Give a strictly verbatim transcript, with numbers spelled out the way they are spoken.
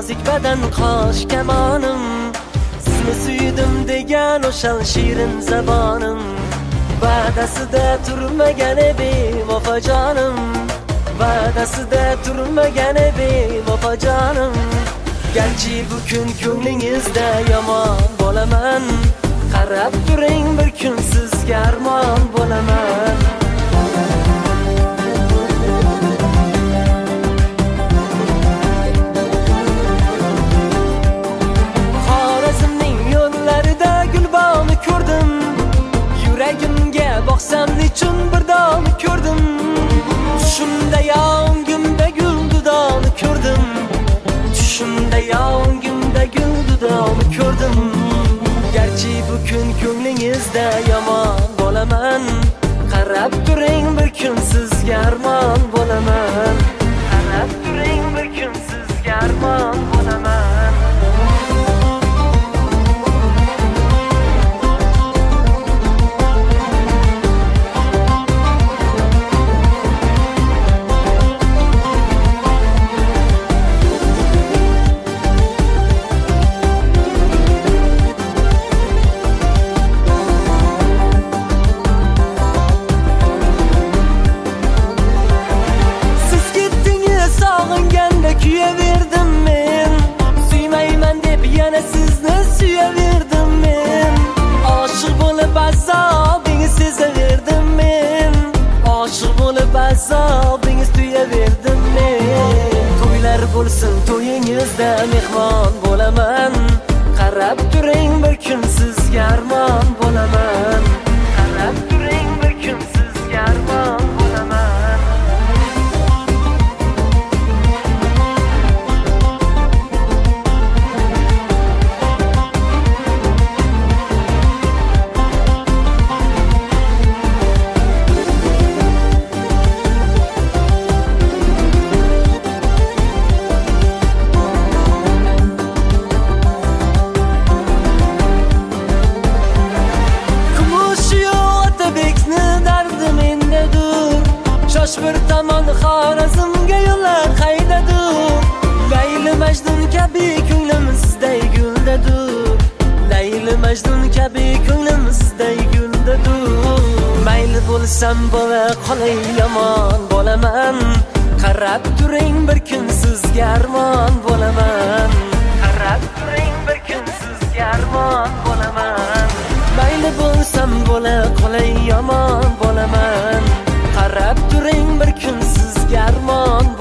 nozik badan qosh kamonim, sizni suydim degan o'shal shirin zabonim, va'dasida turmagan bevafo jonim, va'dasida turmagan bevafo jonim. Garchi bu kun ko'nglingizda yomon bo'laman, qarab turing bir kun sizga armon bo'laman. Xorazmning yo'llarida gulbonni ko'rdim, yuragimga boqsam nechun bir donni ko'rdim. Tushimda yongimda gul dudoni ko'rdim, tushimda yongimda gul dudoni ko'rdim. Garchi bu kun ko'nglingizda yomon bo'laman, qarab turing bir kun sizga armon bo'laman. Qarab turing bir kun sizga armon bo'laman. Kuyaverdim men, suymayman deb yana sizni suyaverdim men. Oshiq bo'lib azobingiz sezaverdim men, oshiq bo'lib azobingiz tuyaverdim men. To'ylar bo'lsin to'yingizda mehmon bo'laman, qarab turing bir kun sizga armon bo'laman. Qarab turing bir kun sizga armon bo'laman. Bir tomon Xorazmga yo'llar qaydadur, Layli Majnun kabi ko'nglimizday guldadur, Layli Majnun kabi ko'nglimizday guldadur. Mayli bo'lsam bo'la qolay yomon bo'laman, qarab turing bir kun sizga armon bo'laman. Qarab turing bir kun sizga armon bo'laman. Mayli bo'lsam bo'la qolay yomon bo'laman, qarab turing bir kun sizga armon